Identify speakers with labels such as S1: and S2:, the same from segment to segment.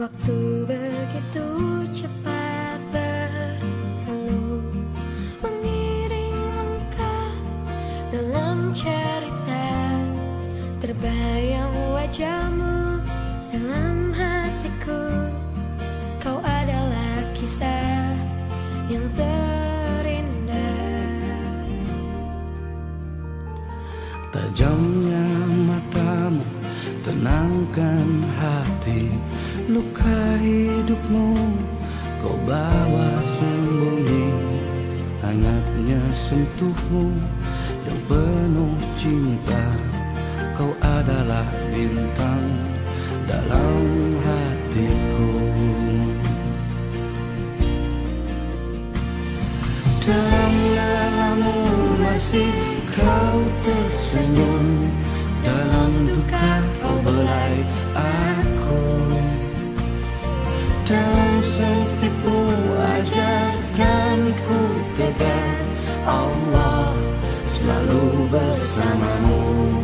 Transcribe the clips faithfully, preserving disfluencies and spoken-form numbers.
S1: Waktu begitu cepat berlalu, mengiring langkah dalam cerita. Terbayang wajahmu dalam hatiku. Kau adalah kisah yang terindah.
S2: Tajamnya matamu tenangkan hati. Luka hidupmu kau bawa sembunyi. Hangatnya sentuhmu yang penuh cinta. Kau adalah bintang dalam hatiku. Dalam lelamu masih kau tersenyum. Dalam duka kau belai aku. Dalam sempitmu ajarkan ku tegar. Allah selalu bersamamu.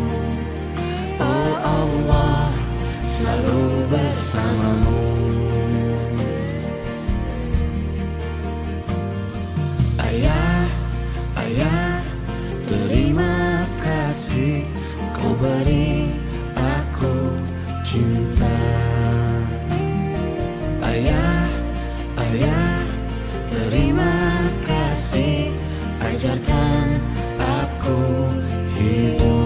S2: Oh Allah selalu bersamamu. Ayah, ayah, terima kasih kau beri aku cinta. Ayah, ayah, terima kasih ajarkan aku hidup.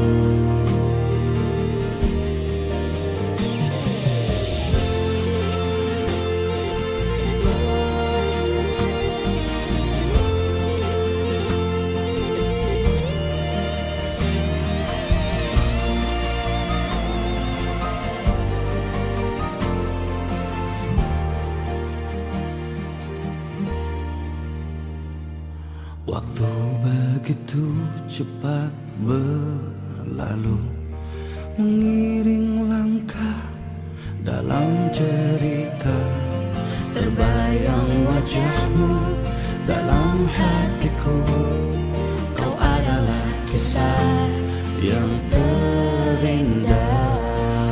S2: Waktu begitu cepat berlalu, mengiring langkah dalam cerita. Terbayang wajahmu dalam hatiku. Kau adalah kisah yang terindah.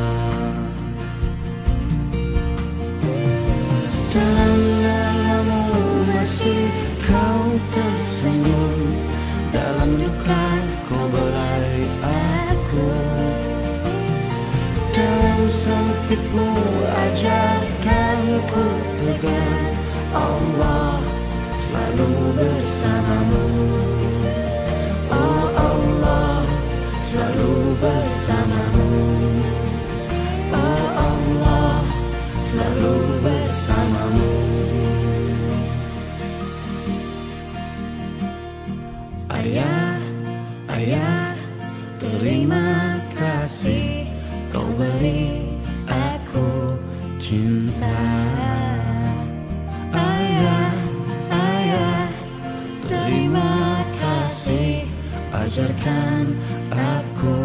S2: Dalam lelamu masih kau tersenyum. Dalam duka kau belai aku. Dalam sempitmu ajarkan ku tegar. Allah selalu bersamamu. Oh Allah selalu bersamamu. Oh Allah selalu bersamamu. Ayah, ayah, terima kasih kau beri aku cinta. Ayah, ayah, terima kasih ajarkan aku